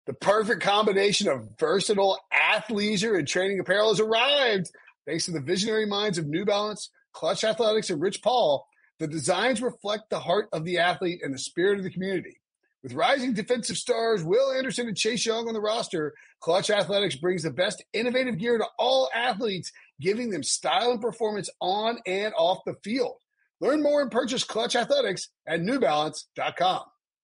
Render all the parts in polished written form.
The perfect combination of versatile athleisure and training apparel has arrived. Thanks to the visionary minds of New Balance, Clutch Athletics, and Rich Paul, the designs reflect the heart of the athlete and the spirit of the community. With rising defensive stars Will Anderson and Chase Young on the roster, Clutch Athletics brings the best innovative gear to all athletes, giving them style and performance on and off the field. Learn more and purchase Clutch Athletics at newbalance.com.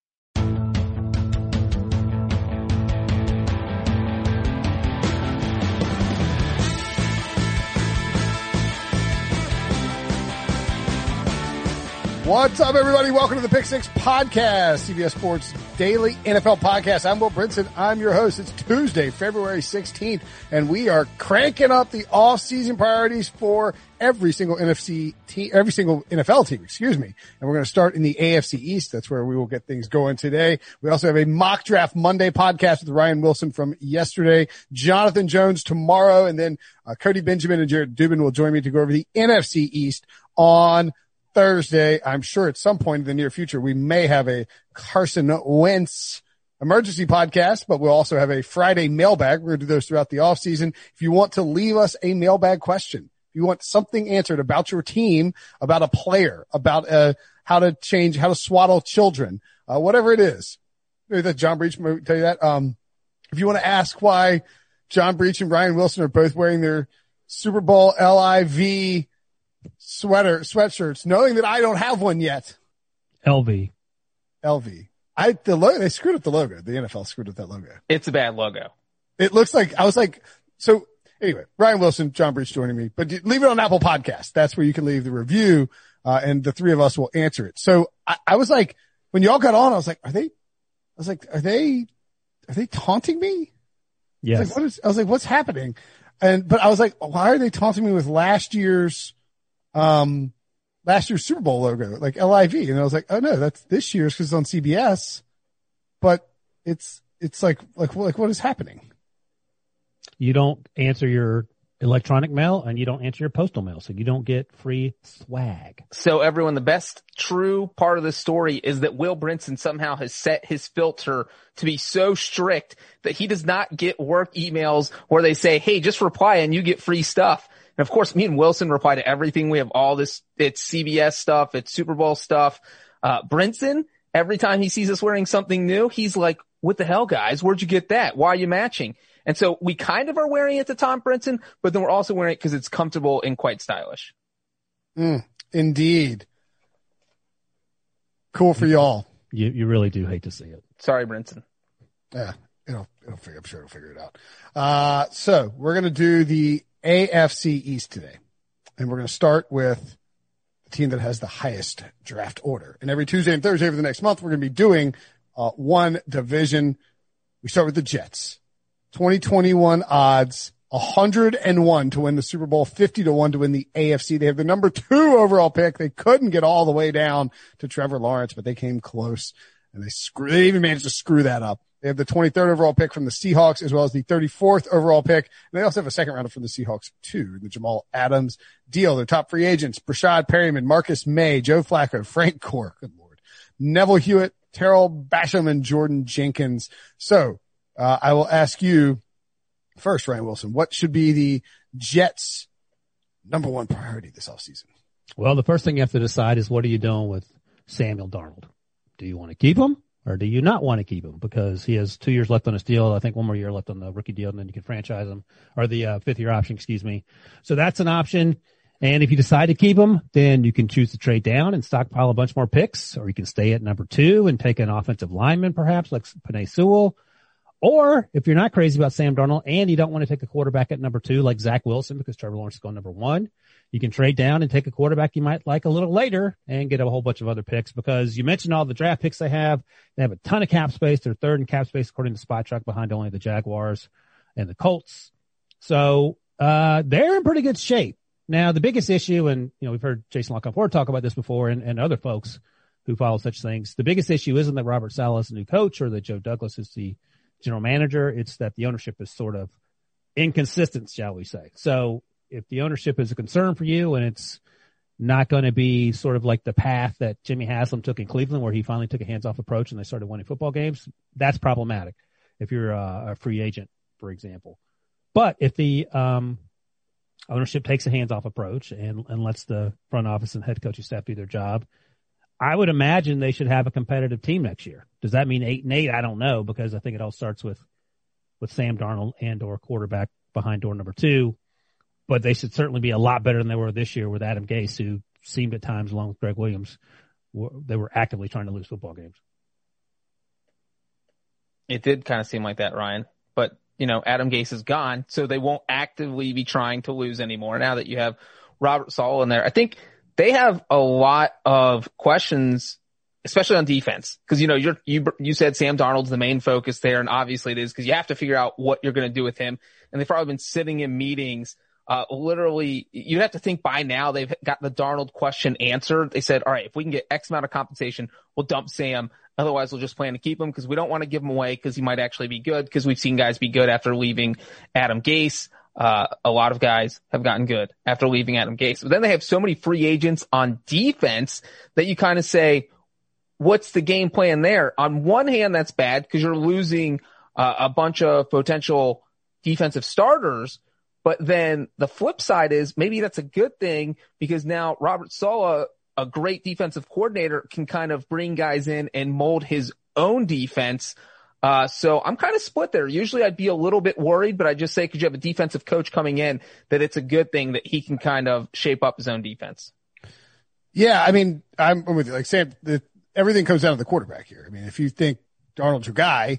What's up, everybody? Welcome to the Pick Six Podcast, CBS Sports Daily NFL Podcast. I'm Will Brinson. I'm your host. It's Tuesday, February 16th, and we are cranking up the off-season priorities for every single NFL team, And we're going to start in the AFC East. That's where we will get things going today. We also have a Mock Draft Monday podcast with Ryan Wilson from yesterday, Jonathan Jones tomorrow, and then Cody Benjamin and Jared Dubin will join me to go over the NFC East on Thursday. I'm sure at some point in the near future, we may have a Carson Wentz emergency podcast, but we'll also have a Friday mailbag. We're going to do those throughout the off season. If you want to leave us a mailbag question, if you want something answered about your team, about a player, about how to swaddle children, whatever it is, maybe that John Breach might tell you that. If you want to ask why John Breach and Ryan Wilson are both wearing their Super Bowl LIV sweatshirts, knowing that I don't have one yet. LV. They screwed up the logo. The NFL screwed up that logo. It's a bad logo. It looks like, so anyway, Ryan Wilson, John Breach joining me, but leave it on Apple Podcast. That's where you can leave the review, and the three of us will answer it. So I was like, when y'all got on, I was like, are they taunting me? Yes. I was like, what's happening? But I was like, why are they taunting me with last year's Super Bowl logo, like LIV? And I was like, oh no, that's this year's because it's on CBS, but it's like what is happening? You don't answer your electronic mail and you don't answer your postal mail, so you don't get free swag. So everyone, the best true part of the story is that Will Brinson somehow has set his filter to be so strict that he does not get work emails where they say, hey, just reply and you get free stuff. And of course, me and Wilson reply to everything. We have all this, it's CBS stuff, it's Super Bowl stuff. Brinson, every time he sees us wearing something new, he's like, what the hell, guys? Where'd you get that? Why are you matching? And so we kind of are wearing it to Tom Brinson, but then we're also wearing it because it's comfortable and quite stylish. Indeed. Cool for y'all. You really do hate to see it. Sorry, Brinson. Yeah, I'm sure it'll figure it out. So we're going to do the AFC East today, and we're going to start with the team that has the highest draft order. And every Tuesday and Thursday for the next month, we're going to be doing one division. We start with the Jets. 2021 odds, 101 to win the Super Bowl, 50-1 to win the AFC. They have the number 2 overall pick. They couldn't get all the way down to Trevor Lawrence, but they came close, and they even managed to screw that up. They have the 23rd overall pick from the Seahawks, as well as the 34th overall pick. And they also have a second rounder from the Seahawks too, the Jamal Adams deal. Their top free agents, Brashad Perryman, Marcus May, Joe Flacco, Frank Gore, good Lord, Neville Hewitt, Terrell Basham, and Jordan Jenkins. So, I will ask you first, Ryan Wilson, what should be the Jets' number one priority this offseason? Well, the first thing you have to decide is what are you doing with Samuel Darnold? Do you want to keep him or do you not want to keep him? Because he has 2 years left on his deal. I think one more year left on the rookie deal, and then you can franchise him, or the 5th-year option, excuse me. So that's an option. And if you decide to keep him, then you can choose to trade down and stockpile a bunch more picks, or you can stay at number 2 and take an offensive lineman perhaps like Penei Sewell. Or if you're not crazy about Sam Darnold and you don't want to take a quarterback at number 2 like Zach Wilson because Trevor Lawrence is going number 1, you can trade down and take a quarterback you might like a little later and get a whole bunch of other picks, because you mentioned all the draft picks they have. They have a ton of cap space. They're third in cap space according to Spot Track, behind only the Jaguars and the Colts. So they're in pretty good shape. Now, the biggest issue, and we've heard Jason LaConfort talk about this before, and other folks who follow such things, the biggest issue isn't that Robert Saleh is the new coach or that Joe Douglas is the general manager. It's that the ownership is sort of inconsistent, shall we say. So if the ownership is a concern for you and it's not going to be sort of like the path that Jimmy Haslam took in Cleveland, where he finally took a hands-off approach and they started winning football games, that's problematic. if you're a free agent, for example. But if the ownership takes a hands-off approach and lets the front office and head coaching staff do their job, I would imagine they should have a competitive team next year. Does that mean 8-8? I don't know, because I think it all starts with Sam Darnold and or quarterback behind door number 2. But they should certainly be a lot better than they were this year with Adam Gase, who seemed at times, along with Greg Williams, they were actively trying to lose football games. It did kind of seem like that, Ryan. But, Adam Gase is gone, so they won't actively be trying to lose anymore now that you have Robert Saleh in there. I think they have a lot of questions, especially on defense, because you said Sam Darnold's the main focus there, and obviously it is, because you have to figure out what you're going to do with him. And they've probably been sitting in meetings. Literally, you'd have to think by now they've got the Darnold question answered. They said, all right, if we can get X amount of compensation, we'll dump Sam. Otherwise, we'll just plan to keep him because we don't want to give him away because he might actually be good, because we've seen guys be good after leaving Adam Gase. A lot of guys have gotten good after leaving Adam Gase. But then they have so many free agents on defense that you kind of say, what's the game plan there? On one hand, that's bad because you're losing a bunch of potential defensive starters. But then the flip side is maybe that's a good thing, because now Robert Saleh, a great defensive coordinator, can kind of bring guys in and mold his own defense. So I'm kind of split there. Usually I'd be a little bit worried, but I just say, because you have a defensive coach coming in, that it's a good thing that he can kind of shape up his own defense. Yeah, I mean, I'm with you. Like Sam, everything comes down to the quarterback here. I mean, if you think Darnold's your guy,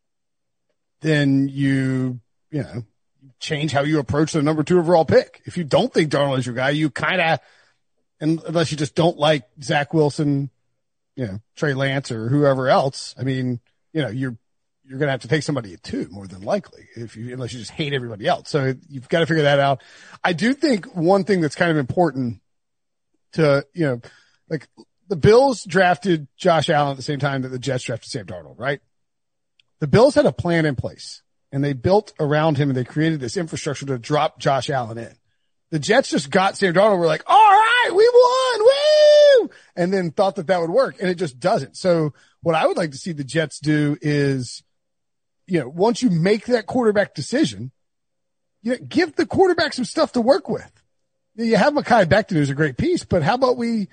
then you change how you approach the number 2 overall pick. If you don't think Darnold is your guy, you kind of, unless you just don't like Zach Wilson, Trey Lance or whoever else, I mean, you're going to have to take somebody at 2 more than likely, unless you just hate everybody else. So you've got to figure that out. I do think one thing that's kind of important to, like the Bills drafted Josh Allen at the same time that the Jets drafted Sam Darnold, right? The Bills had a plan in place, and they built around him, and they created this infrastructure to drop Josh Allen in. The Jets just got Sam Darnold. We're like, all right, we won, woo! And then thought that would work, and it just doesn't. So what I would like to see the Jets do is, once you make that quarterback decision, give the quarterback some stuff to work with. You have Mekhi Becton, who's a great piece, but how about we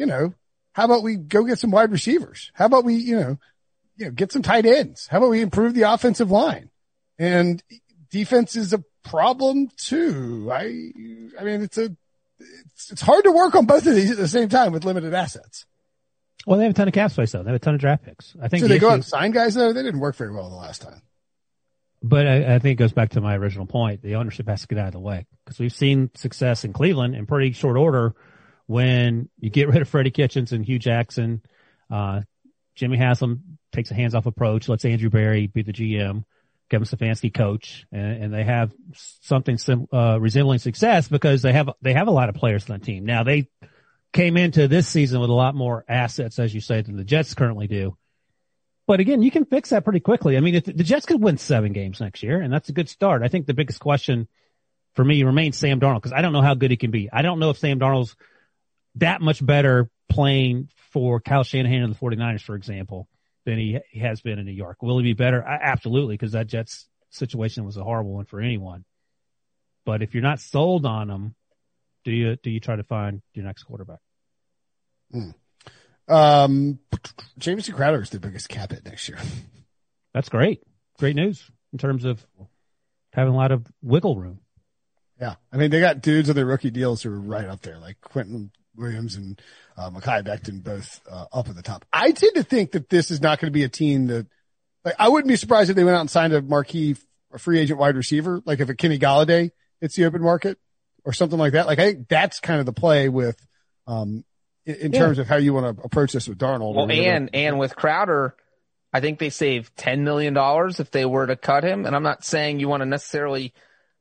go get some wide receivers? How about we, get some tight ends? How about we improve the offensive line? And defense is a problem too. I mean, it's hard to work on both of these at the same time with limited assets. Well, they have a ton of cap space though. They have a ton of draft picks. I think. So they go out and sign guys though? They didn't work very well the last time. But I think it goes back to my original point. The ownership has to get out of the way, because we've seen success in Cleveland in pretty short order when you get rid of Freddie Kitchens and Hugh Jackson. Jimmy Haslam takes a hands-off approach, lets Andrew Berry be the GM, Kevin Stefanski coach, and they have something resembling success because they have a lot of players on the team. Now they came into this season with a lot more assets, as you say, than the Jets currently do. But again, you can fix that pretty quickly. I mean, if the Jets could win 7 games next year, and that's a good start. I think the biggest question for me remains Sam Darnold, because I don't know how good he can be. I don't know if Sam Darnold's that much better playing for Kyle Shanahan and the 49ers, for example, than he has been in New York. Will he be better? Absolutely, because that Jets situation was a horrible one for anyone. But if you're not sold on him, do you try to find your next quarterback? Jamison Crowder is the biggest cap hit next year. That's great. Great news in terms of having a lot of wiggle room. Yeah. I mean, they got dudes on their rookie deals who are right up there, like Quentin Williams and Mekhi Becton, both up at the top. I tend to think that this is not going to be a team that, like, I wouldn't be surprised if they went out and signed a marquee free agent wide receiver, like if a Kenny Golladay hits the open market or something like that. Like, I think that's kind of the play with in terms of how you want to approach this with Darnold. Well, and with Crowder, I think they save $10 million if they were to cut him. And I'm not saying you want to necessarily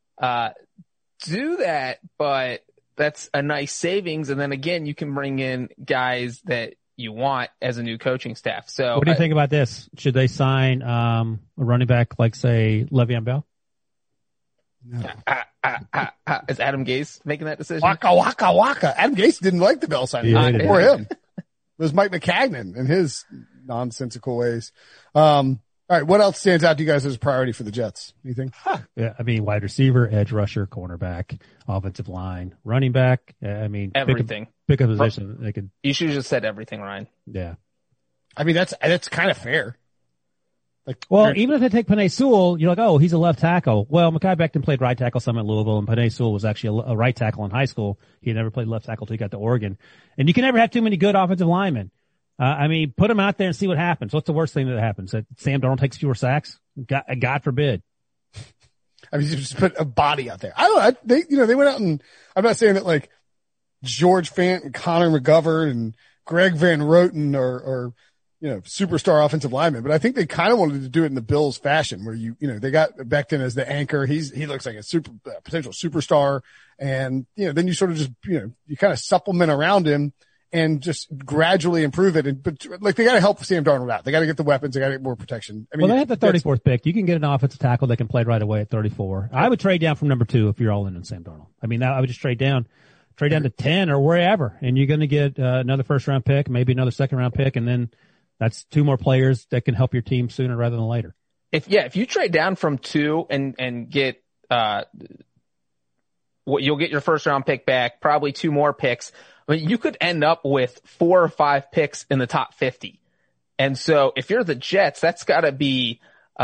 do that, but that's a nice savings. And then again, you can bring in guys that you want as a new coaching staff. So what do you think about this? Should they sign a running back like, say, Le'Veon Bell? No. Is Adam Gase making that decision? Waka. Adam Gase didn't like the Bell signing for him. It was Mike McCagnon and his nonsensical ways. All right. What else stands out to you guys as a priority for the Jets? Anything? Yeah, I mean, wide receiver, edge rusher, cornerback, offensive line, running back. I mean, Everything. Pick a position. They could. You should have just said everything, Ryan. Yeah. I mean, that's kind of fair. Like, Well, even if they take Penei Sewell, you're like, oh, he's a left tackle. Well, Mekhi Becton played right tackle some at Louisville, and Penei Sewell was actually a right tackle in high school. He had never played left tackle until he got to Oregon. And you can never have too many good offensive linemen. I mean, put him out there and see what happens. What's the worst thing that happens? That Sam Darnold takes fewer sacks? God forbid. I mean, you just put a body out there. I don't know. They went out and I'm not saying that like George Fant and Connor McGovern and Greg Van Roten or superstar offensive linemen, but I think they kind of wanted to do it in the Bills fashion where they got Becton as the anchor. He looks like a potential superstar. And, then you sort of just, you kind of supplement around him and just gradually improve it. But like they got to help Sam Darnold out. They got to get the weapons. They got to get more protection. I mean, well, they have the 34th pick. You can get an offensive tackle that can play right away at 34. I would trade down from number 2 if you're all in on Sam Darnold. I mean, I would just trade down to 10 or wherever, and you're going to get another first round pick, maybe another second round pick, and then that's 2 more players that can help your team sooner rather than later. If you trade down from 2 and get you'll get your first round pick back, probably 2 more picks. I mean, you could end up with 4 or 5 picks in the top 50. And so if you're the Jets, that's got to be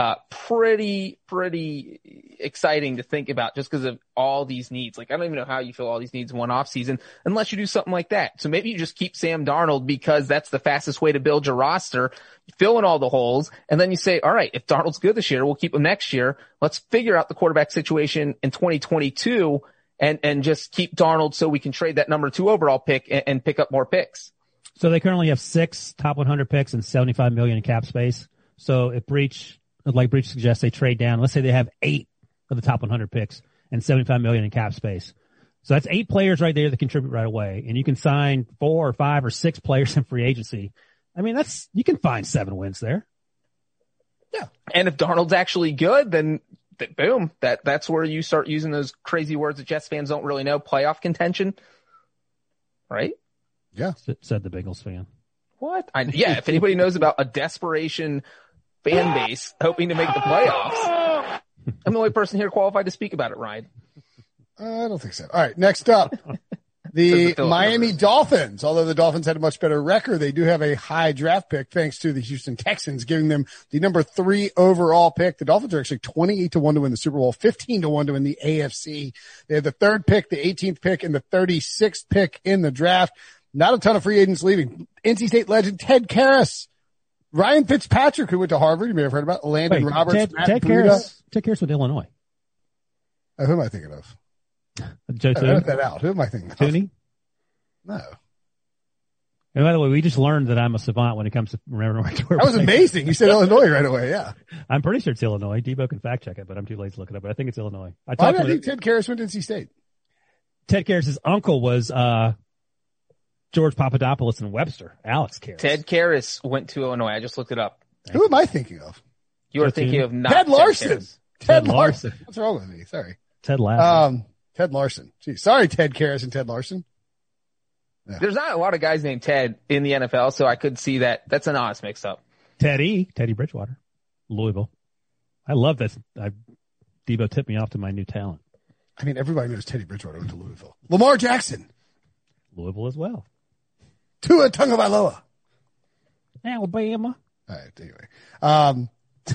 pretty exciting to think about just because of all these needs. Like, I don't even know how you fill all these needs in one off season unless you do something like that. So maybe you just keep Sam Darnold because that's the fastest way to build your roster, fill in all the holes. And then you say, all right, if Darnold's good this year, we'll keep him next year. Let's figure out the quarterback situation in 2022 and just keep Darnold so we can trade that number 2 overall pick and pick up more picks. So they currently have 6 top 100 picks and $75 million in cap space. So if Breach suggests, they trade down. Let's say they have 8 of the top 100 picks and $75 million in cap space. So that's 8 players right there that contribute right away. And you can sign 4 or 5 or 6 players in free agency. I mean, you can find 7 wins there. Yeah. And if Darnold's actually good, then boom, that's where you start using those crazy words that Jets fans don't really know, playoff contention. Right? Yeah. Said the Bengals fan. What? If anybody knows about a desperation fan base hoping to make the playoffs, I'm the only person here qualified to speak about it, Ryan. I don't think so. All right. Next up, the Miami Dolphins. Although the Dolphins had a much better record, they do have a high draft pick thanks to the Houston Texans giving them the number 3 overall pick. The Dolphins are actually 28-1 to win the Super Bowl, 15-1 to win the AFC. They have the 3rd pick, the 18th pick, and the 36th pick in the draft. Not a ton of free agents leaving. NC State legend Ted Karras, Ryan Fitzpatrick, who went to Harvard, you may have heard about, Landon Roberts, Ted Karras with Illinois. Who am I thinking of? Joe I wrote that out. Who am I thinking of? Tooney? No. And by the way, we just learned that I'm a savant when it comes to remembering where that was amazing. You said Illinois right away. Yeah. I'm pretty sure it's Illinois. Debo can fact check it, but I'm too lazy to look it up. But I think it's Illinois. I think Ted Karras went to NC State. Ted Karras' uncle was George Papadopoulos in Webster. Alex Karras. Ted Karras went to Illinois. I just looked it up. Who am I thinking of? You are thinking of not Ted Larson. Ted Larson. What's wrong with me? Sorry. Ted Larson. Ted Larson. Gee, sorry, Ted Karras and Ted Larson. Yeah. There's not a lot of guys named Ted in the NFL, so I could see that. That's an honest mix-up. Teddy Bridgewater, Louisville. I love this. Debo tipped me off to my new talent. I mean, everybody knows Teddy Bridgewater went to Louisville. Lamar Jackson. Louisville as well. Tua Tagovailoa. Alabama. All right, anyway.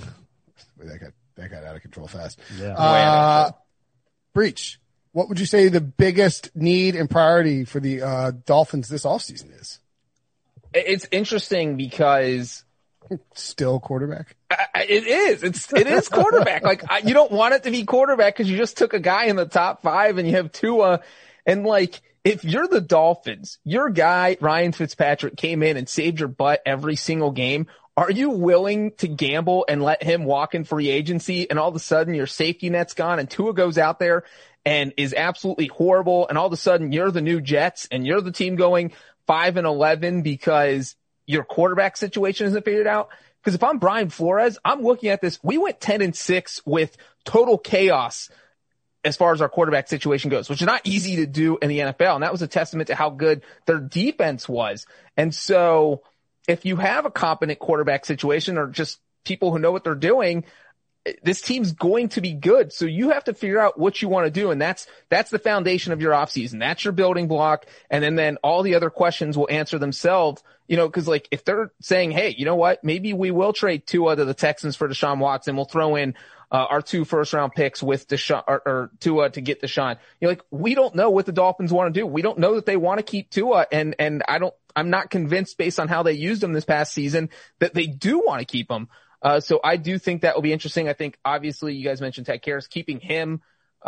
That got out of control fast. Yeah. Breach. What would you say the biggest need and priority for the Dolphins this offseason is? It's interesting because still quarterback. It is quarterback. Like you don't want it to be quarterback because you just took a guy in the top 5 and you have Tua. And like, if you're the Dolphins, your guy, Ryan Fitzpatrick, came in and saved your butt every single game. Are you willing to gamble and let him walk in free agency and all of a sudden your safety net's gone and Tua goes out there and is absolutely horrible and all of a sudden you're the new Jets and you're the team going 5-11 because your quarterback situation isn't figured out? Because if I'm Brian Flores, I'm looking at this. We went 10-6 with total chaos as far as our quarterback situation goes, which is not easy to do in the NFL. And that was a testament to how good their defense was. And so if you have a competent quarterback situation or just people who know what they're doing, this team's going to be good. So you have to figure out what you want to do. And that's the foundation of your offseason. That's your building block. And then all the other questions will answer themselves, cause like if they're saying, hey, you know what, maybe we will trade Tua to the Texans for Deshaun Watson. We'll throw in, our 2 first-round picks with Deshaun or Tua to get Deshaun. We don't know what the Dolphins want to do. We don't know that they want to keep Tua. And I'm not convinced based on how they used him this past season that they do want to keep him. So I do think that will be interesting. I think obviously you guys mentioned Ted Karras, keeping him,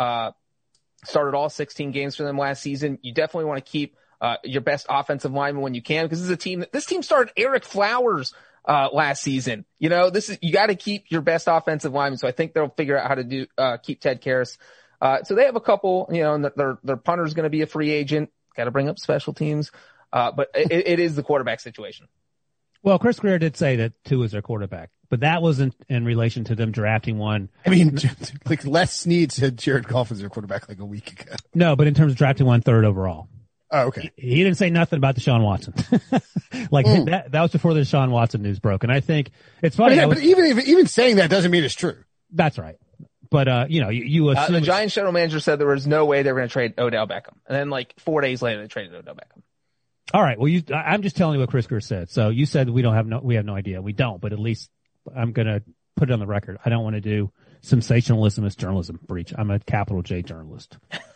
started all 16 games for them last season. You definitely want to keep, your best offensive lineman when you can, because this team started Eric Flowers, last season. You got to keep your best offensive lineman. So I think they'll figure out how to do, keep Ted Karras. So they have a couple, and their punter's going to be a free agent. Got to bring up special teams. But it is the quarterback situation. Well, Chris Greer did say that Tua is their quarterback, but that wasn't in relation to them drafting one. I mean, like Les Snead said Jared Goff is their quarterback like a week ago. No, but in terms of drafting one third overall. Oh, okay. He didn't say nothing about Deshaun Watson. That was before the Deshaun Watson news broke. And I think it's funny. But even saying that doesn't mean it's true. That's right. But, you assume the Giants general manager said there was no way they were going to trade Odell Beckham. And then 4 days later, they traded Odell Beckham. All right. Well, I'm just telling you what Chris Greer said. So you said we have no idea. We don't, but at least I'm going to put it on the record. I don't want to do sensationalism as journalism breach. I'm a capital J journalist.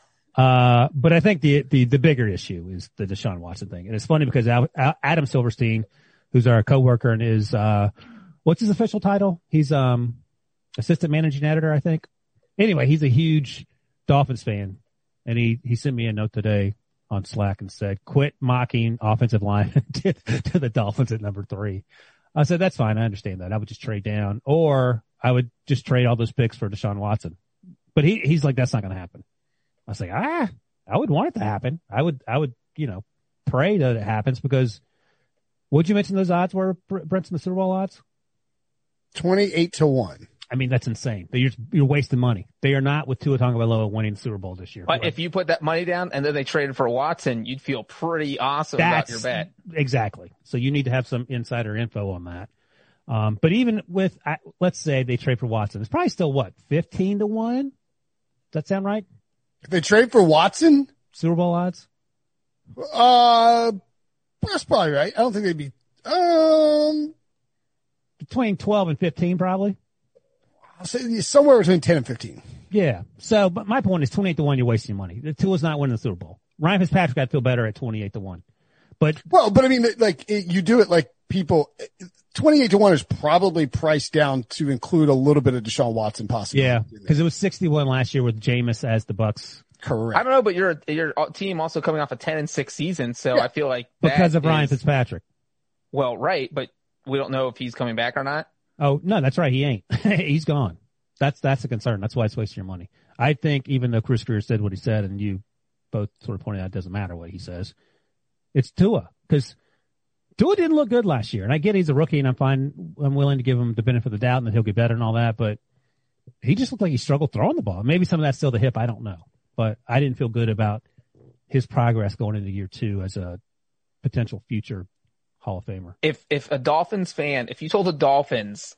But I think the bigger issue is the Deshaun Watson thing. And it's funny because Adam Silverstein, who's our coworker and is, what's his official title? He's, assistant managing editor, I think. Anyway, he's a huge Dolphins fan. And he sent me a note today on Slack and said, quit mocking offensive line to the Dolphins at number 3. I said, that's fine. I understand that. I would just trade down, or I would just trade all those picks for Deshaun Watson. But he's like, that's not going to happen. I was like, I would want it to happen. I would, pray that it happens, because what'd you mention those odds were, Brent's, in the Super Bowl odds? 28-1. I mean, that's insane. You're wasting money. They are not with Tua Tagovailoa winning the Super Bowl this year. But if you put that money down and then they traded for Watson, you'd feel pretty awesome about your bet. Exactly. So you need to have some insider info on that. But even with, let's say they trade for Watson, it's probably still 15-1? Does that sound right? If they trade for Watson? Super Bowl odds? That's probably right. I don't think they'd be, between 12 and 15 probably. I'll say somewhere between 10 and 15. Yeah. So, but my point is 28-1, you're wasting money. The Tua's not winning the Super Bowl. Ryan Fitzpatrick got to feel better at 28-1. But I mean, you do it like people, 28-1 is probably priced down to include a little bit of Deshaun Watson possibly. Yeah. Cause it was 61 last year with Jameis as the Bucks. Correct. I don't know, but your team also coming off a 10-6 season. So yeah. I feel like because of Ryan Fitzpatrick. Well, right. But we don't know if he's coming back or not. Oh, no, that's right. He ain't. He's gone. That's a concern. That's why it's wasting your money. I think even though Chris Greer said what he said, and you both sort of pointed out it doesn't matter what he says, it's Tua. Because Tua didn't look good last year. And I get he's a rookie, and I'm willing to give him the benefit of the doubt and that he'll get better and all that. But he just looked like he struggled throwing the ball. Maybe some of that's still the hip. I don't know. But I didn't feel good about his progress going into year 2 as a potential future Hall of Famer. If a Dolphins fan, if you told the Dolphins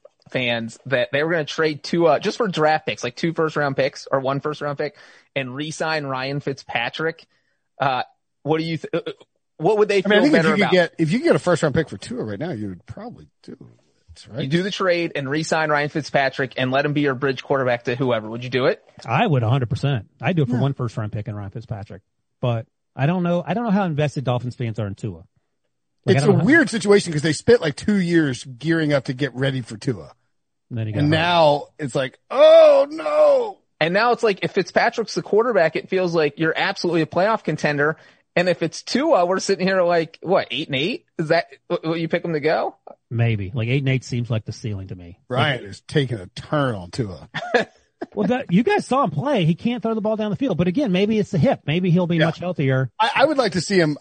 fans that they were going to trade Tua just for draft picks, like 2 first-round picks or 1 first-round pick, and re-sign Ryan Fitzpatrick, what do you? What would they feel better about? If you could get a first-round pick for Tua right now, you would probably do it. Right? You do the trade and re-sign Ryan Fitzpatrick and let him be your bridge quarterback to whoever. Would you do it? I would 100%. I'd do it for 1 first-round pick and Ryan Fitzpatrick. But I don't know how invested Dolphins fans are in Tua. It's a weird situation because they spent 2 years gearing up to get ready for Tua. And now it's like, oh no. And now it's like, if Fitzpatrick's the quarterback, it feels like you're absolutely a playoff contender. And if it's Tua, we're sitting here 8-8? Is that what you pick them to go? Maybe. 8-8 seems like the ceiling to me. Ryan is taking a turn on Tua. Well, you guys saw him play. He can't throw the ball down the field. But again, maybe it's the hip. Maybe he'll be much healthier. I would like to see him.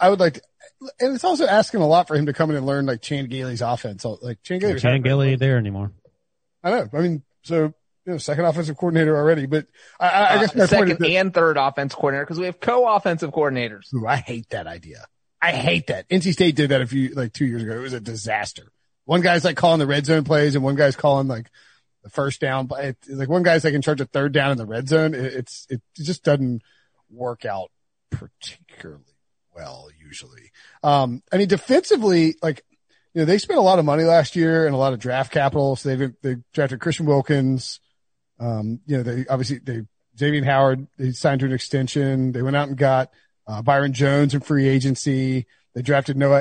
And it's also asking a lot for him to come in and learn Chan Gailey's offense. Chan Gailey ain't there anymore. I know. I mean, so second offensive coordinator already, but I guess my second and third offensive coordinator, because we have co-offensive coordinators. Ooh, I hate that idea. I hate that. NC State did that 2 years ago. It was a disaster. one guy's like calling the red zone plays and one guy's calling like the first down. But like one guy's like in charge of third down in the red zone. It just doesn't work out particularly well usually. I mean, defensively, like, you know, they spent a lot of money last year and a lot of draft capital. So they drafted Christian Wilkins. You know, Xavier Howard, they signed to an extension. They went out and got, Byron Jones in free agency. They drafted Noah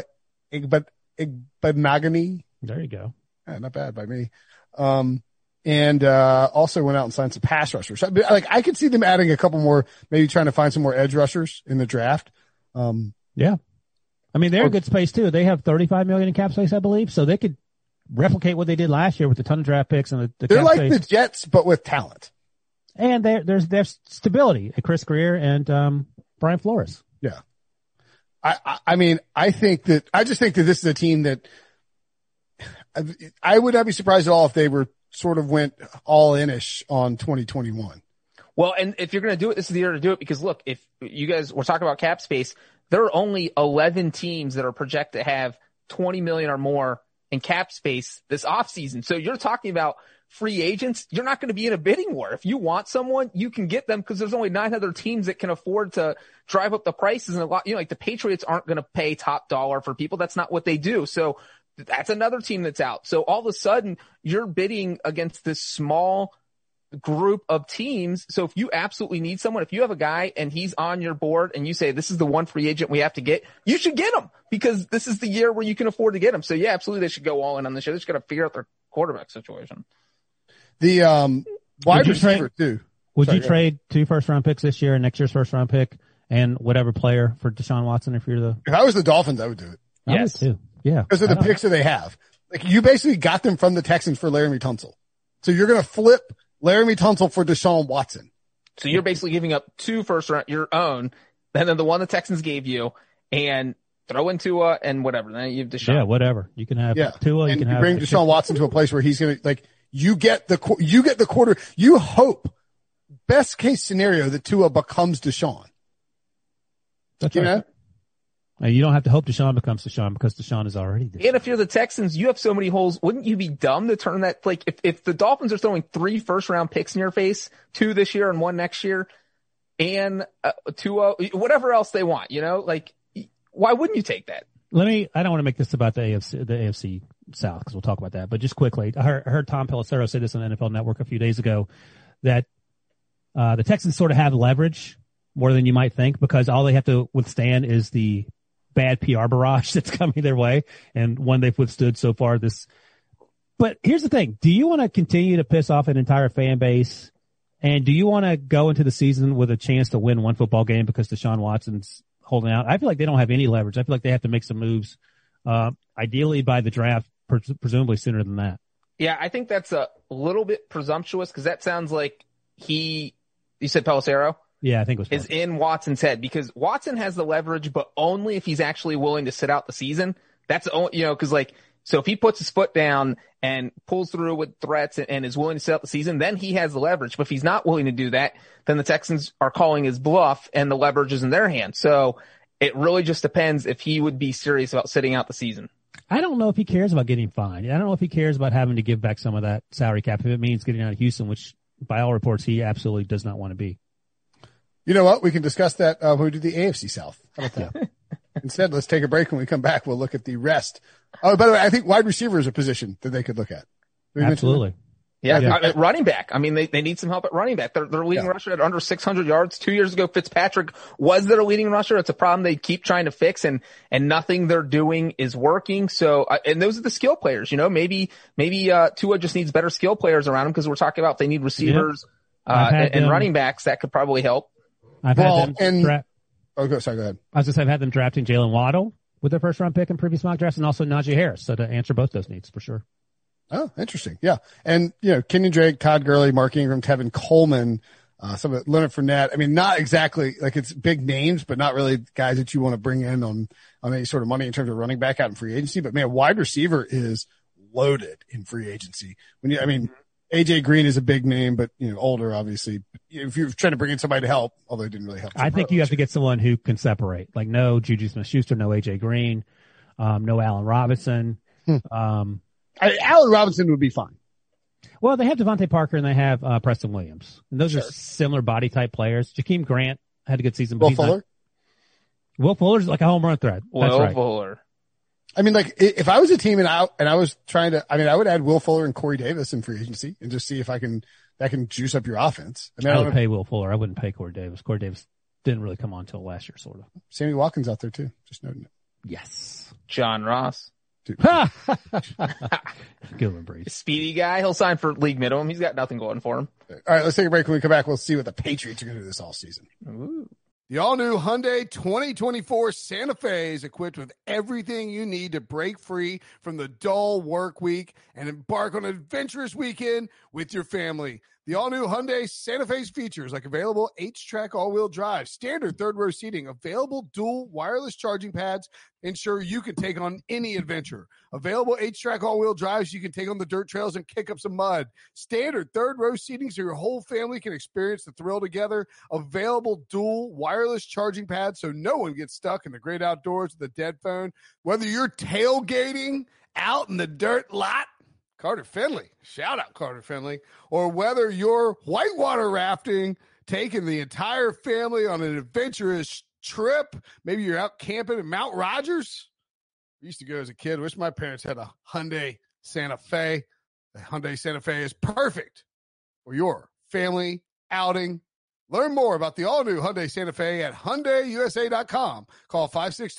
Igbenogany. There you go. Yeah, not bad by me. And also went out and signed some pass rushers. So, like, I could see them adding a couple more, maybe trying to find some more edge rushers in the draft. Yeah. I mean, they're in good space too. They have $35 million in cap space, I believe. So they could replicate what they did last year with a ton of draft picks and the they're cap like space. the Jets, but with talent. And there's stability at Chris Greer and, Brian Flores. Yeah. I mean, I just think that this is a team that I would not be surprised at all if they were sort of went all in-ish on 2021. Well, and if you're going to do it, this is the year to do it because look, if you guys were talking about cap space, there are only 11 teams that are projected to have 20 million or more in cap space this offseason. So you're talking about free agents. You're not going to be in a bidding war. If you want someone, you can get them because there's only 9 other teams that can afford to drive up the prices. And a lot, you know, like the Patriots aren't going to pay top dollar for people. That's not what they do. So that's another team that's out. So all of a sudden you're bidding against this small group of teams. So if you absolutely need someone, if you have a guy and he's on your board and you say, this is the one free agent we have to get, you should get him because this is the year where you can afford to get him. So yeah, absolutely. They should go all in on this year. They just got to figure out their quarterback situation. The, wide receiver too. Would you trade 2 first-round picks this year and next year's first-round pick and whatever player for Deshaun Watson if you're the... If I was the Dolphins, I would do it. Yes. I would too. Yeah. Because of the picks that they have. Like, you basically got them from the Texans for Laramie Tunsil. So you're going to flip Laramie Tunsil for Deshaun Watson. So you're basically giving up 2 first-round, your own, and then the one the Texans gave you, and throw in Tua and whatever. Then you have Deshaun. Yeah, whatever. You can have Tua. You can have... bring Deshaun Watson to a place where he's going to, like... You get the quarter. You hope, best case scenario, that Tua becomes Deshaun. That's right. You don't have to hope Deshaun becomes Deshaun because Deshaun is already Deshaun. And if you're the Texans, you have so many holes. Wouldn't you be dumb to turn that? Like if the Dolphins are throwing 3 first-round picks in your face, 2 this year and 1 next year, and Tua, whatever else they want, you know, like why wouldn't you take that? I don't want to make this about the AFC South because we'll talk about that. But just quickly, I heard Tom Pelissero say this on NFL Network a few days ago that the Texans sort of have leverage more than you might think because all they have to withstand is the bad PR barrage that's coming their way and one they've withstood so far. But here's the thing. Do you want to continue to piss off an entire fan base? And do you want to go into the season with a chance to win 1 football game because Deshaun Watson's holding out? I feel like they don't have any leverage. I feel like they have to make some moves, ideally by the draft, presumably sooner than that. Yeah, I think that's a little bit presumptuous because that sounds like you said Pelissero? Yeah, I think it was is in Watson's head because Watson has the leverage, but only if he's actually willing to sit out the season. That's only, you know, because like, so if he puts his foot down and pulls through with threats and is willing to sit out the season, then he has the leverage. But if he's not willing to do that, then the Texans are calling his bluff and the leverage is in their hands. So it really just depends if he would be serious about sitting out the season. I don't know if he cares about getting fined. I don't know if he cares about having to give back some of that salary cap if it means getting out of Houston, which by all reports he absolutely does not want to be. You know what? We can discuss that when we do the AFC South. How about that? Instead, let's take a break. When we come back, we'll look at the rest. Oh, by the way, I think wide receiver is a position that they could look at. Absolutely. Yeah. Running back. I mean, they need some help at running back. Their leading rusher at under 600 yards 2 years ago. Fitzpatrick was their leading rusher. It's a problem they keep trying to fix and nothing they're doing is working. So, and those are the skill players, you know, maybe Tua just needs better skill players around him because we're talking about they need receivers, and running backs that could probably help. I've had them go ahead. I've had them drafting Jalen Waddle with their first round pick in previous mock drafts and also Najee Harris. So to answer both those needs for sure. Oh, interesting. Yeah. And, you know, Kenyon Drake, Todd Gurley, Mark Ingram, Tevin Coleman, some of Leonard Fournette. I mean, not exactly like it's big names, but not really guys that you want to bring in on any sort of money in terms of running back out in free agency. But man, wide receiver is loaded in free agency. AJ Green is a big name, but you know, older, obviously. If you're trying to bring in somebody to help, although it didn't really help. I think you have to get someone who can separate. Like no Juju Smith-Schuster, no AJ Green, no Allen Robinson. Allen Robinson would be fine. Well, they have Devontae Parker and they have Preston Williams. And those are similar body type players. Jakeem Grant had a good season. But Will Fuller's like a home run threat. Will Fuller. I mean, like, if I was a team and I was trying to, I mean, I would add Will Fuller and Corey Davis in free agency and just see if that can juice up your offense. I mean, I would pay Will Fuller. I wouldn't pay Corey Davis. Corey Davis didn't really come on until last year, sort of. Sammy Watkins out there too. Just noting it. Yes. John Ross. Good one, Breeze. Speedy guy. He'll sign for league minimum. He's got nothing going for him. All right, let's take a break. When we come back, we'll see what the Patriots are going to do this all season. Ooh. The all-new Hyundai 2024 Santa Fe is equipped with everything you need to break free from the dull work week and embark on an adventurous weekend with your family. The all-new Hyundai Santa Fe's features like available H-Track all-wheel drive, standard third-row seating, available dual wireless charging pads, ensure you can take on any adventure. Available H-Track all-wheel drives you can take on the dirt trails and kick up some mud. Standard third-row seating so your whole family can experience the thrill together. Available dual wireless charging pads so no one gets stuck in the great outdoors with a dead phone. Whether you're tailgating out in the dirt lot, Carter Finley, shout out Carter Finley, or whether you're whitewater rafting, taking the entire family on an adventurous trip, maybe you're out camping in Mount Rogers. I used to go as a kid. Wish my parents had a Hyundai Santa Fe. The Hyundai Santa Fe is perfect for your family outing. Learn more about the all-new Hyundai Santa Fe at HyundaiUSA.com. Call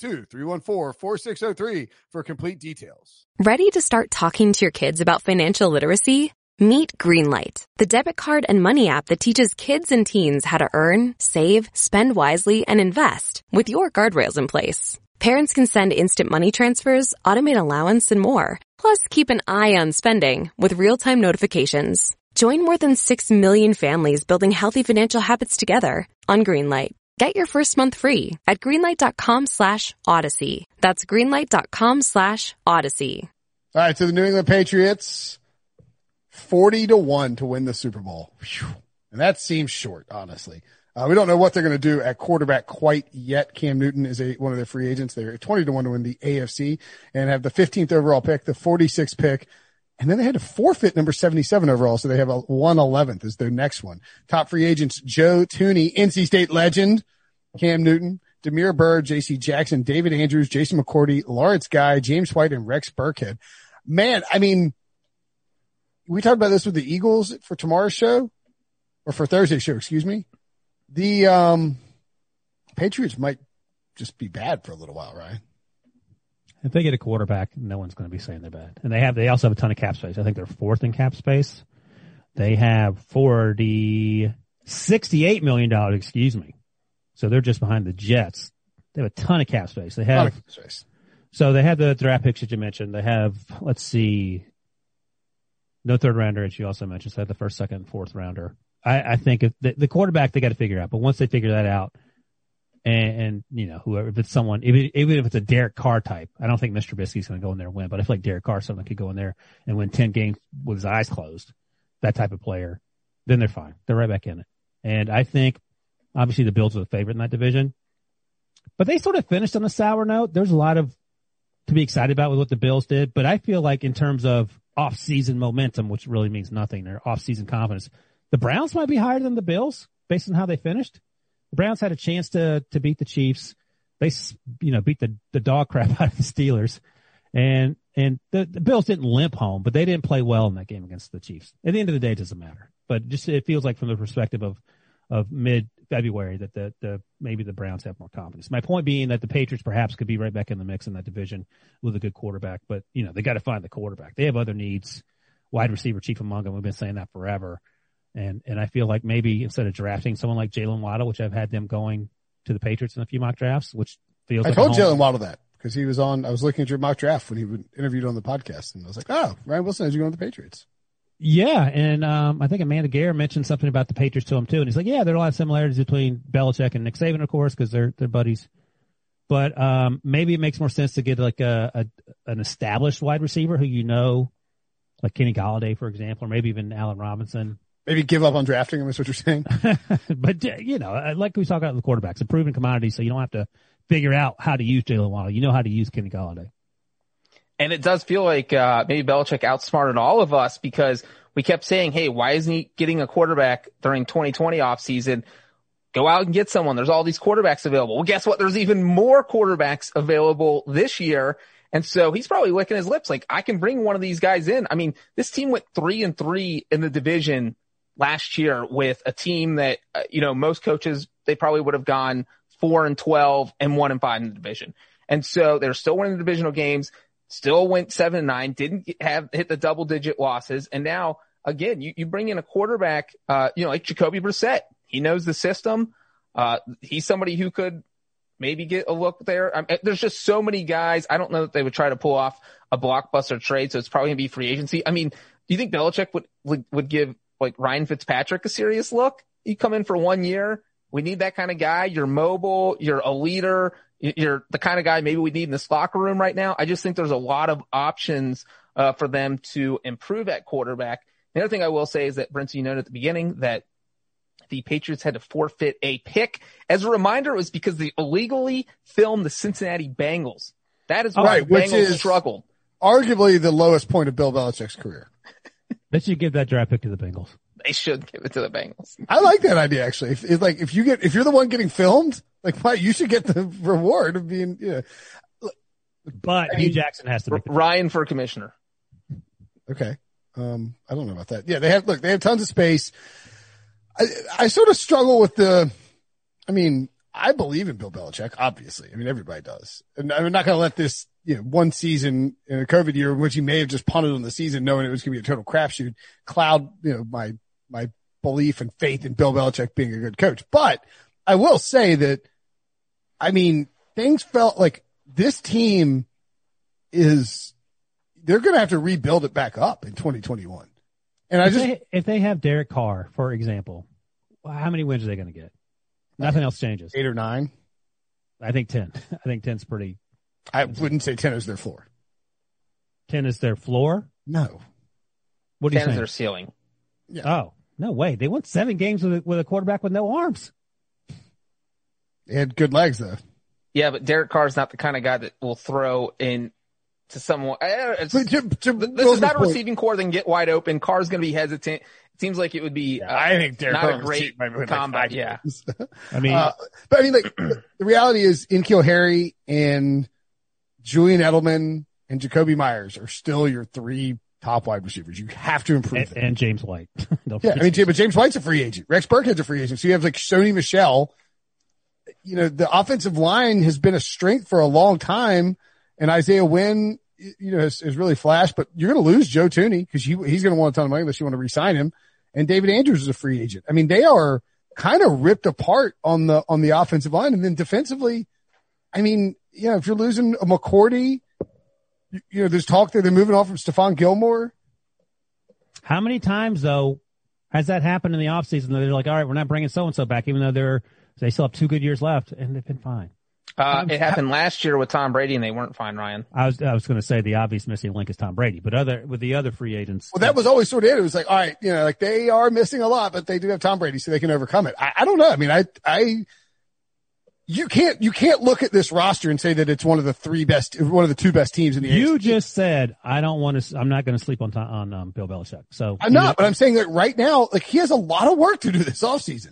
562-314-4603 for complete details. Ready to start talking to your kids about financial literacy? Meet Greenlight, the debit card and money app that teaches kids and teens how to earn, save, spend wisely, and invest with your guardrails in place. Parents can send instant money transfers, automate allowance, and more. Plus, keep an eye on spending with real-time notifications. Join more than 6 million families building healthy financial habits together on Greenlight. Get your first month free at greenlight.com/Odyssey. That's greenlight.com/Odyssey. All right, so the New England Patriots, 40-1 to win the Super Bowl. Whew. And that seems short, honestly. We don't know what they're going to do at quarterback quite yet. Cam Newton is one of their free agents. They're 20-1 to win the AFC and have the 15th overall pick, the 46th pick. And then they had to forfeit number 77 overall, so they have a 111th as their next one. Top free agents, Joe Thuney, NC State legend, Cam Newton, Damiere Byrd, J.C. Jackson, David Andrews, Jason McCourty, Lawrence Guy, James White, and Rex Burkhead. Man, I mean, we talked about this with the Eagles for tomorrow's show, or for Thursday's show, excuse me. The Patriots might just be bad for a little while, right? If they get a quarterback, no one's going to be saying they're bad. And they also have a ton of cap space. I think they're fourth in cap space. They have $68 million, excuse me. So they're just behind the Jets. They have a ton of cap space. They have, so they have the draft picks that you mentioned. They have, let's see, no third rounder, as you also mentioned. So they have the first, second, and fourth rounder. I think if the quarterback they got to figure out, but once they figure that out, and you know, whoever, if it's someone, even if it's a Derek Carr type, I don't think Mr. Trubisky's going to go in there and win, but I feel like Derek Carr, someone could go in there and win 10 games with his eyes closed, that type of player, then they're fine. They're right back in it. And I think, obviously, the Bills are the favorite in that division, but they sort of finished on a sour note. There's a lot to be excited about with what the Bills did, but I feel like in terms of off-season momentum, which really means nothing, or off-season confidence, the Browns might be higher than the Bills based on how they finished. The Browns had a chance to beat the Chiefs. They, beat the dog crap out of the Steelers. And the Bills didn't limp home, but they didn't play well in that game against the Chiefs. At the end of the day, it doesn't matter. But just, it feels like from the perspective of mid-February that maybe the Browns have more confidence. My point being that the Patriots perhaps could be right back in the mix in that division with a good quarterback, but they got to find the quarterback. They have other needs. Wide receiver chief among them. We've been saying that forever. And I feel like maybe instead of drafting someone like Jalen Waddle, which I've had them going to the Patriots in a few mock drafts, which feels like I told Jalen Waddle that because he was on, I was looking at your mock draft when he was interviewed on the podcast, and I was like, oh, Ryan Wilson, as you going to the Patriots. Yeah. And, I think Amanda Gare mentioned something about the Patriots to him too. And he's like, yeah, there are a lot of similarities between Belichick and Nick Saban, of course, because they're buddies. But, maybe it makes more sense to get like an established wide receiver who like Kenny Golladay, for example, or maybe even Allen Robinson. Maybe give up on drafting him is what you're saying. But, like we talk about the quarterbacks, a proven commodity, so you don't have to figure out how to use Jalen Waddle. You know how to use Kenny Golladay. And it does feel like maybe Belichick outsmarted all of us because we kept saying, hey, why isn't he getting a quarterback during 2020 offseason? Go out and get someone. There's all these quarterbacks available. Well, guess what? There's even more quarterbacks available this year. And so he's probably licking his lips like, I can bring one of these guys in. I mean, this team went 3-3 in the division last year with a team that, most coaches, they probably would have gone 4-12 and 1-5 in the division. And so they're still winning the divisional games, still went 7-9, didn't hit the double digit losses. And now again, you bring in a quarterback, like Jacoby Brissett. He knows the system. He's somebody who could maybe get a look there. There's just so many guys. I don't know that they would try to pull off a blockbuster trade. So it's probably gonna be free agency. I mean, do you think Belichick would give like Ryan Fitzpatrick a serious look? You come in for 1 year. We need that kind of guy. You're mobile. You're a leader. You're the kind of guy maybe we need in this locker room right now. I just think there's a lot of options for them to improve at quarterback. The other thing I will say is that, Brinson, you noted at the beginning that the Patriots had to forfeit a pick. As a reminder, it was because they illegally filmed the Cincinnati Bengals. That is why the Bengals struggled. Arguably the lowest point of Bill Belichick's career. They should give that draft pick to the Bengals. They should give it to the Bengals. I like that idea, actually. If you're the one getting filmed, you should get the reward of being, But Hugh Jackson has to make Ryan for commissioner. Okay. I don't know about that. Yeah, they have tons of space. I sort of struggle with I believe in Bill Belichick, obviously. I mean, everybody does. And I'm not going to let this, one season in a COVID year in which he may have just punted on the season knowing it was going to be a total crapshoot cloud, my belief and faith in Bill Belichick being a good coach. But I will say that, things felt like this team they're going to have to rebuild it back up in 2021. And if they have Derek Carr, for example, how many wins are they going to get? Nothing else changes. 8 or 9. I think 10. I think 10's pretty. I wouldn't say 10 is their floor. 10 is their floor? No. What do you 10 think? is their ceiling. Yeah. Oh, no way. They won 7 games with a quarterback with no arms. They had good legs, though. Yeah, but Derek Carr is not the kind of guy that will throw in to someone. This is not a receiving core that can get wide open. Carr's going to be hesitant. It seems like it would be I think Derek not Carr a great combat. Yeah. The reality is N'Keal Harry and Julian Edelman and Jacoby Myers are still your 3 top wide receivers. You have to improve them. And James White. But James White's a free agent. Rex Burkhead's a free agent. So you have Sony Michel. The offensive line has been a strength for a long time, and Isaiah Wynn, has really flashed, but you're going to lose Joe Thuney because he's going to want a ton of money unless you want to re-sign him. And David Andrews is a free agent. They are kind of ripped apart on the offensive line. And then defensively, if you're losing a McCourty, there's talk that they're moving off from Stephon Gilmore. How many times though has that happened in the offseason that they're like, all right, we're not bringing so-and-so back, even though they still have 2 good years left and they've been fine. It happened last year with Tom Brady and they weren't fine, Ryan. I was going to say the obvious missing link is Tom Brady, but with the other free agents. Well, that was always sort of it. It was like, all right, they are missing a lot, but they do have Tom Brady, so they can overcome it. I don't know. You can't look at this roster and say that it's one of the 2 best teams in the AFC. You just said, I'm not going to sleep on Bill Belichick. So I'm not, but I'm saying that right now, he has a lot of work to do this offseason.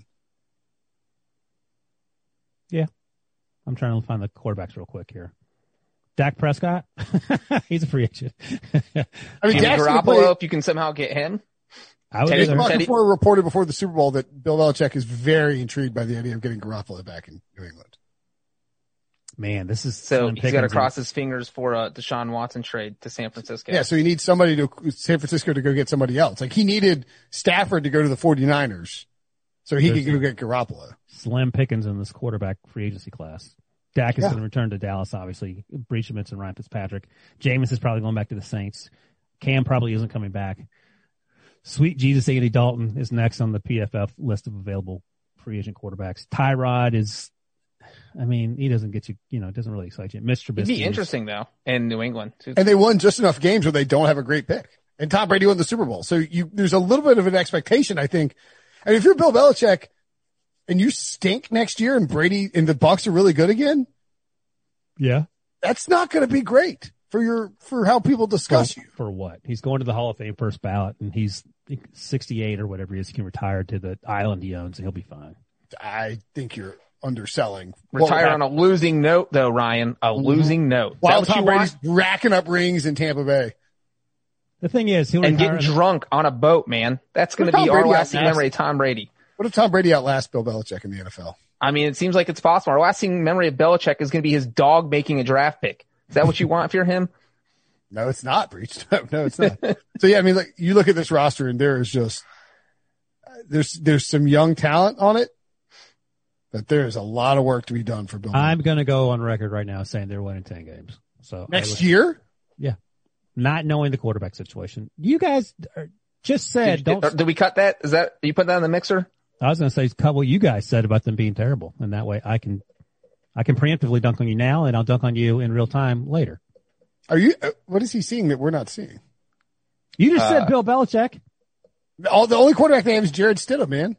Yeah. I'm trying to find the quarterbacks real quick here. Dak Prescott, he's a free agent. Garoppolo, if you can somehow get him. Before reported before the Super Bowl that Bill Belichick is very intrigued by the idea of getting Garoppolo back in New England. Man, this is so he's got to cross his fingers for a Deshaun Watson trade to San Francisco. Yeah, so he needs San Francisco to go get somebody else. He needed Stafford to go to the 49ers so he could go get Garoppolo. Slim pickings in this quarterback free agency class. Dak is going to return to Dallas, obviously. Breach Schmitz and Ryan Fitzpatrick. Jameis is probably going back to the Saints. Cam probably isn't coming back. Sweet Jesus, Andy Dalton is next on the PFF list of available free agent quarterbacks. Tyrod is, he doesn't get you, it doesn't really excite you. Mr. Trubisky. It'd be interesting, though, in New England, too. And they won just enough games where they don't have a great pick. And Tom Brady won the Super Bowl. So there's a little bit of an expectation, I think. And if you're Bill Belichick, and you stink next year and Brady and the Bucs are really good again. Yeah. That's not going to be great. for how people discuss you. For what? He's going to the Hall of Fame first ballot, and he's 68 or whatever he is. He can retire to the island he owns, and he'll be fine. I think you're underselling. Retire on a losing note, though, Ryan. A losing note. While Tom Brady's racking up rings in Tampa Bay. The thing is, he'll and getting drunk on a boat, man. That's going to be our lasting memory of Tom Brady. What if Tom Brady outlasts Bill Belichick in the NFL? I mean, it seems like it's possible. Our lasting memory of Belichick is going to be his dog making a draft pick. Is that what you want if you're him? No, it's not, Breach. No, it's not. So yeah, I mean, like, you look at this roster and there is just, there's some young talent on it, but there is a lot of work to be done for Bill. I'm going to go on record right now saying they're winning 10 games. So next year? Yeah. Not knowing the quarterback situation. You guys just said, did we cut that? You put that in the mixer? I was going to say cut what you guys said about them being terrible. And that way I can preemptively dunk on you now, and I'll dunk on you in real time later. What is he seeing that we're not seeing? You just said Bill Belichick. The only quarterback they have is Jared Stidham, man.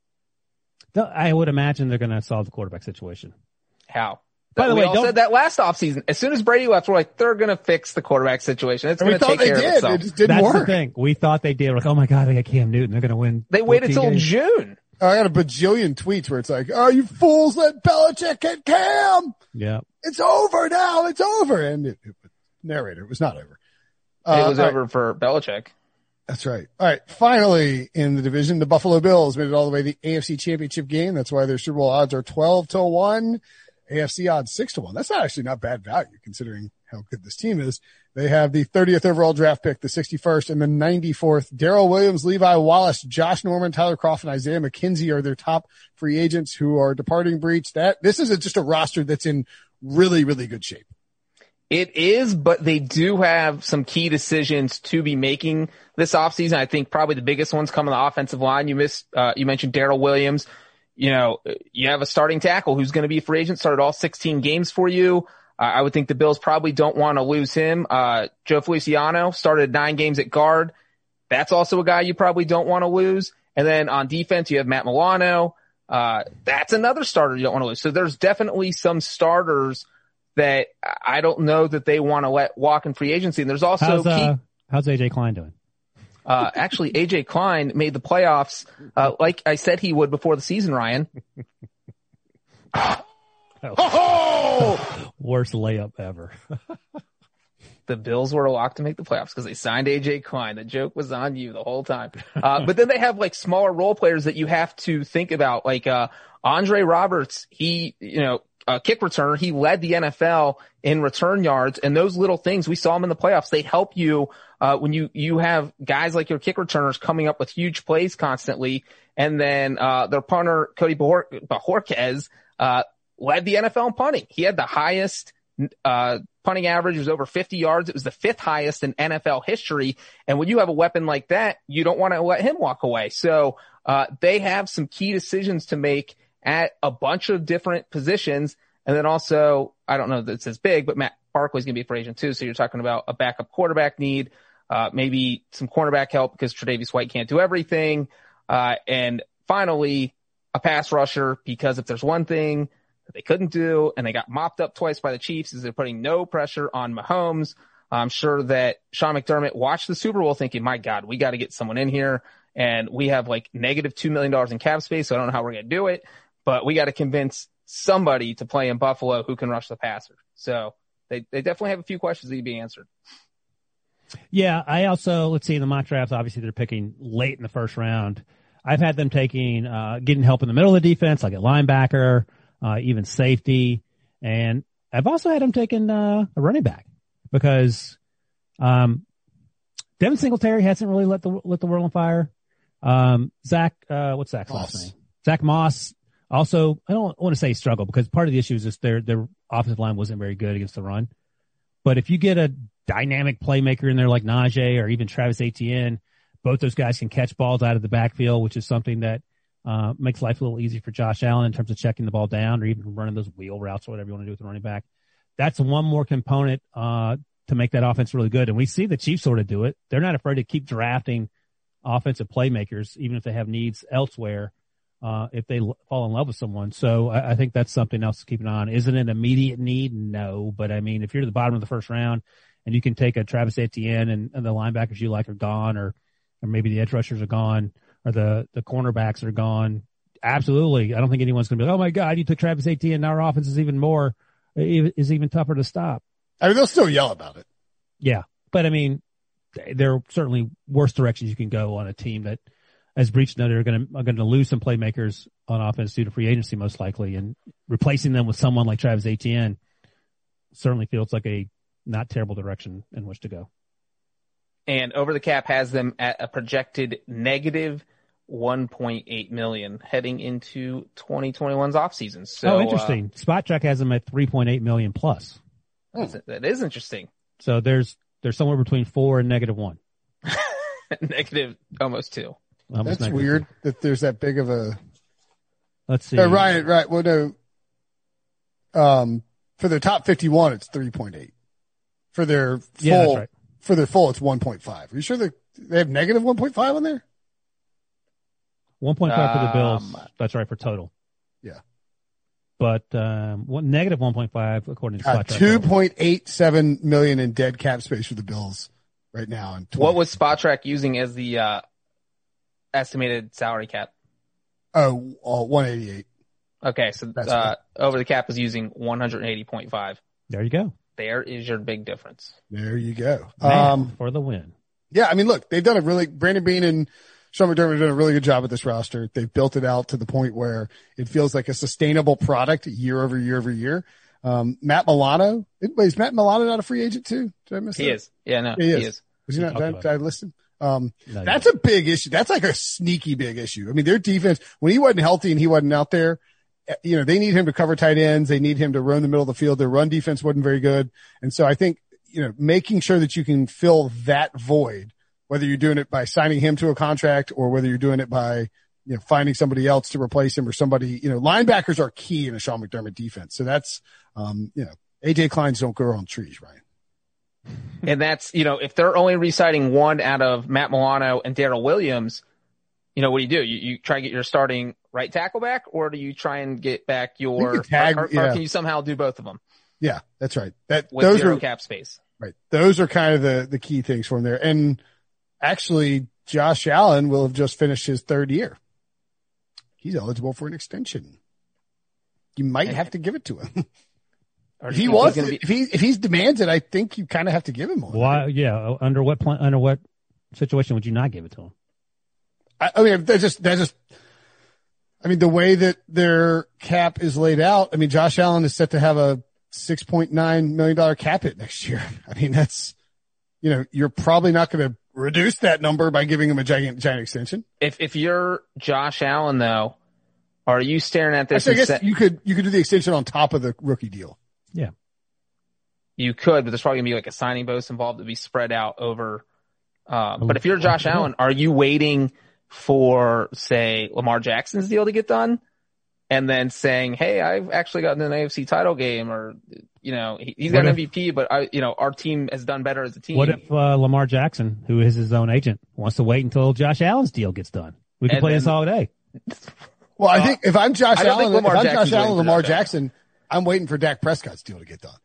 I would imagine they're going to solve the quarterback situation. How? By the way, we all said that last offseason. As soon as Brady left, we're like, they're going to fix the quarterback situation. It's going to take care of itself. It just didn't work. That's the thing. We thought they did. We're like, oh my God, they got Cam Newton. They're going to win. They waited till June. I got a bajillion tweets where it's like, oh, you fools, let Belichick get Cam. Yeah. It's over now. It's over. And narrator, it was not over. It was over for Belichick. That's right. All right. Finally, in the division, the Buffalo Bills made it all the way to the AFC Championship game. That's why their Super Bowl odds are 12-1. AFC odds 6-1. That's actually not bad value considering how good this team is. They have the 30th overall draft pick, the 61st and the 94th. Darrell Williams, Levi Wallace, Josh Norman, Tyler Kroft, and Isaiah McKenzie are their top free agents who are departing. Breach. This is just a roster that's in really, really good shape. It is, but they do have some key decisions to be making this offseason. I think probably the biggest one's come on the offensive line. You mentioned Darrell Williams. You have a starting tackle who's going to be a free agent, started all 16 games for you. I would think the Bills probably don't want to lose him. Joe Feliciano started 9 games at guard. That's also a guy you probably don't want to lose. And then on defense, you have Matt Milano. That's another starter you don't want to lose. So there's definitely some starters that I don't know that they want to let walk in free agency. And there's also how's AJ Klein doing? Actually, AJ Klein made the playoffs, like I said he would before the season, Ryan. Worst layup ever. The Bills were a lock to make the playoffs because they signed AJ Klein. The joke was on you the whole time. But then they have like smaller role players that you have to think about, like, Andre Roberts. He, a kick returner. He led the NFL in return yards, and those little things, we saw him in the playoffs. They help you, when you have guys like your kick returners coming up with huge plays constantly. And then, their punter, Cody Bajorquez, led the NFL in punting. He had the highest, punting average. It was over 50 yards. It was the 5th highest in NFL history. And when you have a weapon like that, you don't want to let him walk away. So, they have some key decisions to make at a bunch of different positions. And then also, I don't know that it's as big, but Matt Barkley's going to be a free agent too. So you're talking about a backup quarterback need, maybe some cornerback help because Tre'Davious White can't do everything. And finally, a pass rusher, because if there's one thing that they couldn't do, and they got mopped up twice by the Chiefs, is they're putting no pressure on Mahomes. I'm sure that Sean McDermott watched the Super Bowl thinking, my God, we got to get someone in here. And we have like negative $2 million in cap space. So I don't know how we're going to do it. But we got to convince somebody to play in Buffalo who can rush the passer. So they definitely have a few questions that need to be answered. Yeah, I also, let's see, in the mock drafts, obviously they're picking late in the first round. I've had them taking, getting help in the middle of the defense, like a linebacker, even safety. And I've also had them taking a running back because Devin Singletary hasn't really lit the world on fire. What's Zach's last name? Zach Moss. Also, I don't want to say struggle because part of the issue is just their offensive line wasn't very good against the run. But if you get a dynamic playmaker in there like Najee or even Travis Etienne, both those guys can catch balls out of the backfield, which is something that makes life a little easier for Josh Allen in terms of checking the ball down or even running those wheel routes or whatever you want to do with the running back. That's one more component to make that offense really good. And we see the Chiefs sort of do it. They're not afraid to keep drafting offensive playmakers, even if they have needs elsewhere. If they fall in love with someone. So I think that's something else to keep an eye on. Is it an immediate need? No. But I mean, if you're at the bottom of the first round and you can take a Travis Etienne and the linebackers you like are gone, or maybe the edge rushers are gone, or the cornerbacks are gone. Absolutely. I don't think anyone's going to be like, oh my God, you took Travis Etienne. Now our offense is even tougher to stop. I mean, they'll still yell about it. Yeah. But I mean, there are certainly worse directions you can go on a team that, as Breach noted, are going to lose some playmakers on offense due to free agency most likely, and replacing them with someone like Travis Etienne certainly feels like a not terrible direction in which to go. And Over the Cap has them at a projected negative $1.8 million heading into 2021's offseason. So, interesting. Spot Track has them at $3.8 million plus. That is interesting. So there's somewhere between 4 and negative 1. Negative almost 2. Almost That's weird that there's that big of a. Let's see. Ryan, right. Well, no. For their top 51, it's 3.8. For their full, that's right. For their full, it's 1.5. Are you sure they have negative 1.5 on there? 1.5 for the Bills. That's right, for total. Yeah. But negative 1.5 according to Spot Track. $2.87 million in dead cap space for the Bills right now. What was Spot Track using as the estimated salary cap? 188. Okay, so Over the Cap is using 180.5. There you go. There is your big difference. There you go. For the win. Yeah, I mean, look, they've done Brandon Beane and Sean McDermott have done a really good job with this roster. They've built it out to the point where it feels like a sustainable product year over year over year. Matt Milano, is Matt Milano not a free agent too? Did I miss that? He is. Yeah, no, he is. Was he not? Did I listen? That's a big issue. That's like a sneaky big issue. I mean, their defense, when he wasn't healthy and he wasn't out there, they need him to cover tight ends. They need him to run the middle of the field. Their run defense wasn't very good. And so I think, making sure that you can fill that void, whether you're doing it by signing him to a contract or whether you're doing it by, finding somebody else to replace him or somebody, linebackers are key in a Sean McDermott defense. So that's, AJ Kleins don't grow on trees, Ryan. And that's, if they're only re-signing one out of Matt Milano and Darrell Williams, what do? You try to get your starting right tackle back, or do you try and get back or can you somehow do both of them? Yeah, that's right. With those zero are cap space. Right. Those are kind of the key things for him there. And actually, Josh Allen will have just finished his third year. He's eligible for an extension. You might have to give it to him. If he demands it, I think you kind of have to give him one. Why? Yeah. Under what situation would you not give it to him? I mean, the way that their cap is laid out, I mean, Josh Allen is set to have a $6.9 million cap hit next year. I mean, that's, you're probably not going to reduce that number by giving him a giant extension. If you're Josh Allen, though, are you staring at this? Actually, I guess you could do the extension on top of the rookie deal. Yeah. You could, but there's probably going to be like a signing bonus involved to be spread out over. But if you're Josh Allen, are you waiting for, say, Lamar Jackson's deal to get done and then saying, hey, I've actually gotten an AFC title game, or, he's got an MVP, but our team has done better as a team. What if Lamar Jackson, who is his own agent, wants to wait until Josh Allen's deal gets done? We can play this all day. Well, I think if I'm Josh Allen, Lamar Jackson, I'm waiting for Dak Prescott's deal to get done.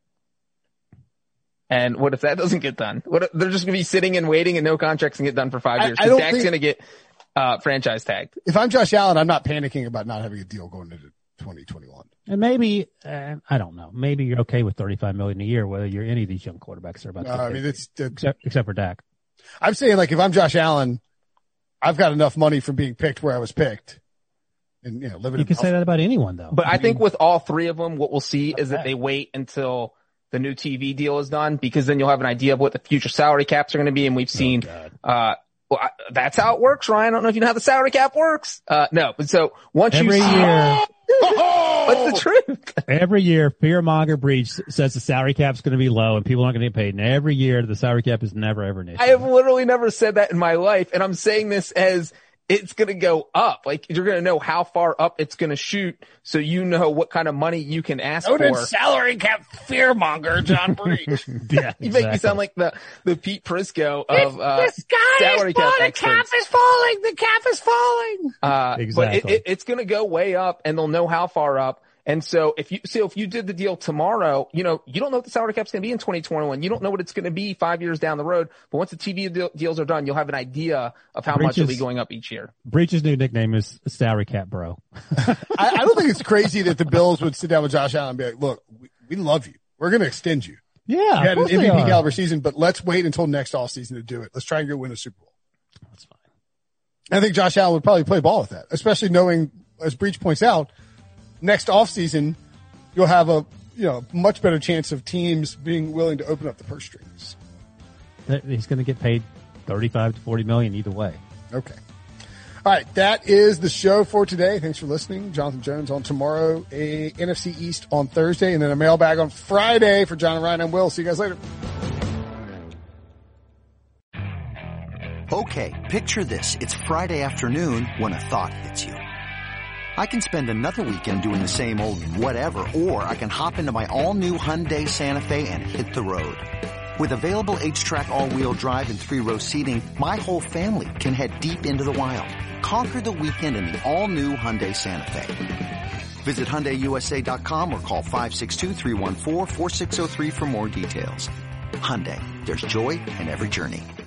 And what if that doesn't get done? What if they're just going to be sitting and waiting and no contracts can get done for 5 years? Because Dak's going to get franchise tagged. If I'm Josh Allen, I'm not panicking about not having a deal going into 2021. And maybe, I don't know, maybe you're okay with $35 million a year, whether you're any of these young quarterbacks are about to except for Dak. I'm saying, like, if I'm Josh Allen, I've got enough money from being picked where I was picked. And, living you can say that about anyone, though. But I think with all three of them, what we'll see is that they wait until the new TV deal is done, because then you'll have an idea of what the future salary caps are going to be. And we've seen, that's how it works, Ryan. I don't know if you know how the salary cap works. No, but so once every year, what's the truth? Every year, fearmonger Breach says the salary cap's going to be low and people aren't going to get paid. And every year, the salary cap is never ever an issue. I have literally never said that in my life. And I'm saying this as it's going to go up. Like, you're going to know how far up it's going to shoot, so you know what kind of money you can ask for. Salary cap fearmonger, John Breach. Yeah, you make me sound like the Pete Prisco of this guy salary cap the cap is falling. The cap is falling. Exactly. But it's going to go way up, and they'll know how far up. And so if you did the deal tomorrow, you don't know what the salary cap's going to be in 2021. You don't know what it's going to be 5 years down the road. But once the TV deals are done, you'll have an idea of how much it'll be going up each year. Breach's new nickname is salary cap bro. I don't think it's crazy that the Bills would sit down with Josh Allen and be like, look, we love you. We're going to extend you. Yeah. You had an MVP caliber season, but let's wait until next offseason to do it. Let's try and go win a Super Bowl. That's fine. I think Josh Allen would probably play ball with that, especially knowing, as Breach points out, next offseason, you'll have a much better chance of teams being willing to open up the purse strings. He's going to get paid $35 to $40 million either way. Okay. All right. That is the show for today. Thanks for listening. Jonathan Jones on tomorrow, a NFC East on Thursday, and then a mailbag on Friday for John and Ryan. I'm Will. See you guys later. Okay. Picture this. It's Friday afternoon when a thought hits you. I can spend another weekend doing the same old whatever, or I can hop into my all-new Hyundai Santa Fe and hit the road. With available H-Track all-wheel drive and 3-row seating, my whole family can head deep into the wild. Conquer the weekend in the all-new Hyundai Santa Fe. Visit HyundaiUSA.com or call 562-314-4603 for more details. Hyundai, there's joy in every journey.